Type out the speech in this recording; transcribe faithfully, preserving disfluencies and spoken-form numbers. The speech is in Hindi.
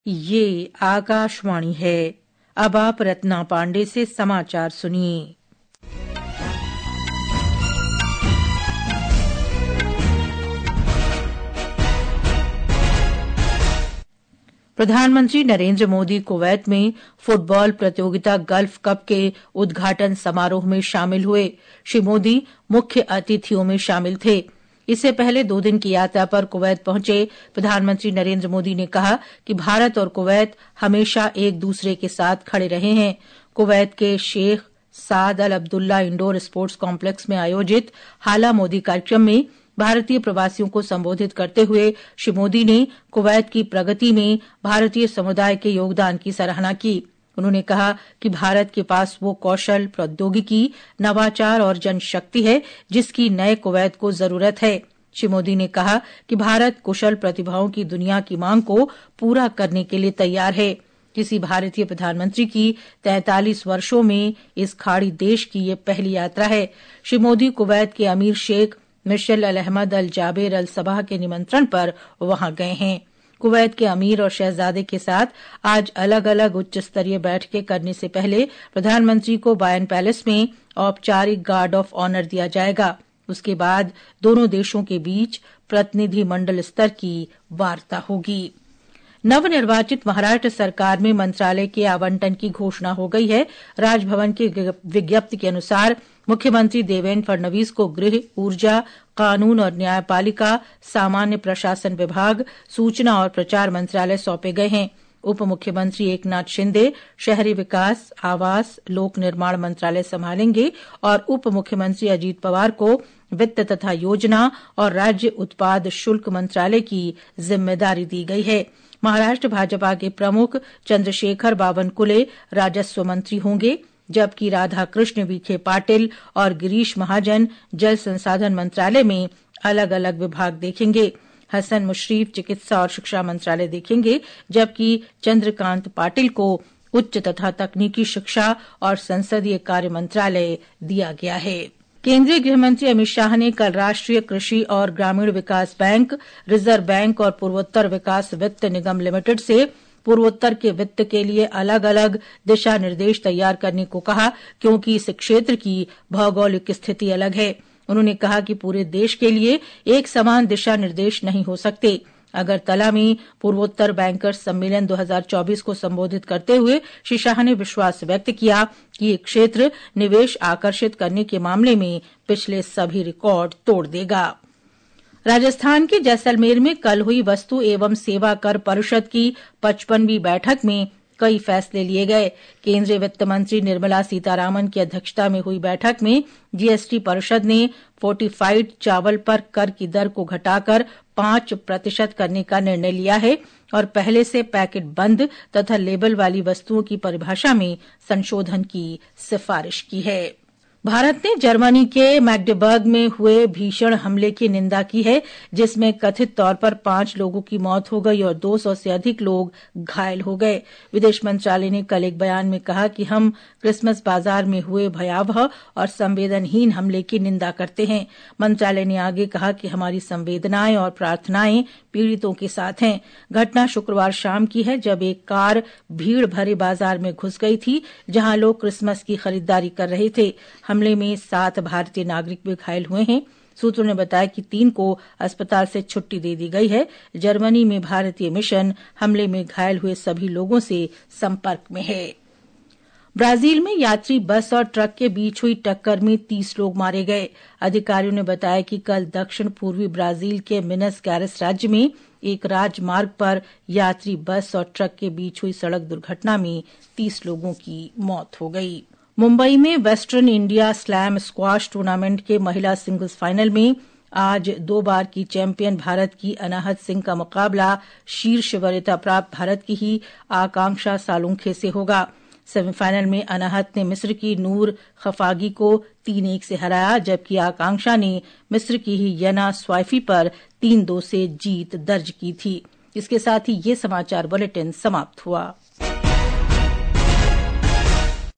ये आकाशवाणी है। अब आप रत्ना पांडे से समाचार सुनिए। प्रधानमंत्री नरेंद्र मोदी कुवैत में फुटबॉल प्रतियोगिता गल्फ कप के उद्घाटन समारोह में शामिल हुए। श्री मोदी मुख्य अतिथियों में शामिल थे। इससे पहले दो दिन की यात्रा पर कुवैत पहुंचे प्रधानमंत्री नरेंद्र मोदी ने कहा कि भारत और कुवैत हमेशा एक दूसरे के साथ खड़े रहे हैं। कुवैत के Sheikh Saad Al Abdullah indoor sports complex में आयोजित हाला मोदी कार्यक्रम में भारतीय प्रवासियों को संबोधित करते हुए श्री मोदी ने कुवैत की प्रगति में भारतीय समुदाय के योगदान की सराहना की। उन्होंने कहा कि भारत के पास वो कौशल, प्रौद्योगिकी, नवाचार और जनशक्ति है जिसकी नए कुवैत को जरूरत है। श्री मोदी ने कहा कि भारत कुशल प्रतिभाओं की दुनिया की मांग को पूरा करने के लिए तैयार है। किसी भारतीय प्रधानमंत्री की तैंतालीस वर्षों में इस खाड़ी देश की ये पहली यात्रा है। श्री मोदी कुवैत के अमीर Sheikh Mishal Al Ahmad Al Jaber Al Sabah के निमंत्रण पर वहां गए हैं। कुवैत के अमीर और शहजादे के साथ आज अलग अलग उच्च स्तरीय बैठकें करने से पहले प्रधानमंत्री को बायन पैलेस में औपचारिक गार्ड ऑफ ऑनर दिया जाएगा। उसके बाद दोनों देशों के बीच प्रतिनिधि मंडल स्तर की वार्ता होगी। नवनिर्वाचित महाराष्ट्र सरकार में मंत्रालय के आवंटन की घोषणा हो गई है। राजभवन की विज्ञप्ति के अनुसार मुख्यमंत्री देवेंद्र फडणवीस को गृह, ऊर्जा, कानून और न्यायपालिका, सामान्य प्रशासन विभाग, सूचना और प्रचार मंत्रालय सौंपे गए हैं। उप मुख्यमंत्री एकनाथ शिंदे शहरी विकास, आवास, लोक निर्माण मंत्रालय संभालेंगे और उप मुख्यमंत्री अजीत पवार को वित्त तथा योजना और राज्य उत्पाद शुल्क मंत्रालय की जिम्मेदारी दी गई है। महाराष्ट्र भाजपा के प्रमुख चंद्रशेखर बावनकुले राजस्व मंत्री होंगे, जबकि राधा कृष्ण विखे पाटिल और गिरीश महाजन जल संसाधन मंत्रालय में अलग अलग विभाग देखेंगे। हसन मुश्रीफ चिकित्सा और शिक्षा मंत्रालय देखेंगे, जबकि चंद्रकांत पाटिल को उच्च तथा तकनीकी शिक्षा और संसदीय कार्य मंत्रालय दिया गया है। केंद्रीय गृहमंत्री अमित शाह ने कल राष्ट्रीय कृषि और ग्रामीण विकास बैंक, रिजर्व बैंक और पूर्वोत्तर विकास वित्त निगम लिमिटेड से पूर्वोत्तर के वित्त के लिए अलग अलग दिशा निर्देश तैयार करने को कहा, क्योंकि इस क्षेत्र की भौगोलिक स्थिति अलग है। उन्होंने कहा कि पूरे देश के लिए एक समान दिशा निर्देश नहीं हो सकते। अगरतला में पूर्वोत्तर बैंकर्स सम्मेलन दो हज़ार चौबीस को संबोधित करते हुए श्री शाह ने विश्वास व्यक्त किया कि ये क्षेत्र निवेश आकर्षित करने के मामले में पिछले सभी रिकॉर्ड तोड़ देगा। राजस्थान के जैसलमेर में कल हुई वस्तु एवं सेवा कर परिषद की पचपनवीं बैठक में कई फैसले लिए गए। केंद्रीय वित्त मंत्री निर्मला सीतारामन की अध्यक्षता में हुई बैठक में जीएसटी परिषद ने फोर्टिफाइड चावल पर कर की दर को घटाकर पांच प्रतिशत करने का निर्णय लिया है और पहले से पैकेट बंद तथा लेबल वाली वस्तुओं की परिभाषा में संशोधन की सिफारिश की है। भारत ने जर्मनी के मैग्डेबर्ग में हुए भीषण हमले की निंदा की है, जिसमें कथित तौर पर पांच लोगों की मौत हो गई और दो सौ से अधिक लोग घायल हो गए। विदेश मंत्रालय ने कल एक बयान में कहा कि हम क्रिसमस बाजार में हुए भयावह और संवेदनहीन हमले की निंदा करते हैं। मंत्रालय ने आगे कहा कि हमारी संवेदनाएं और प्रार्थनाएं पीड़ितों के साथ हैं। घटना शुक्रवार शाम की है, जब एक कार भीड़ भरे बाजार में घुस गई थी, जहां लोग क्रिसमस की खरीदारी कर रहे थे। हमले में सात भारतीय नागरिक भी घायल हुए हैं। सूत्रों ने बताया कि तीन को अस्पताल से छुट्टी दे दी गई है। जर्मनी में भारतीय मिशन हमले में घायल हुए सभी लोगों से संपर्क में है। ब्राजील में यात्री बस और ट्रक के बीच हुई टक्कर में तीस लोग मारे गए। अधिकारियों ने बताया कि कल दक्षिण पूर्वी ब्राजील के मिनस गैरेस राज्य में एक राजमार्ग पर यात्री बस और ट्रक के बीच हुई सड़क दुर्घटना में तीस लोगों की मौत हो गई। मुंबई में Western India Slam squash tournament के महिला सिंगल्स फाइनल में आज दो बार की चैंपियन भारत की अनाहत सिंह का मुकाबला शीर्ष वरीयता प्राप्त भारत की ही आकांक्षा सालुंखे से होगा। सेमीफाइनल में अनाहत ने मिस्र की नूर खफागी को तीन एक से हराया, जबकि आकांक्षा ने मिस्र की ही यना स्वाइफी पर तीन दो से जीत दर्ज की थी। इसके साथ ही ये समाचार बुलेटिन समाप्त हुआ।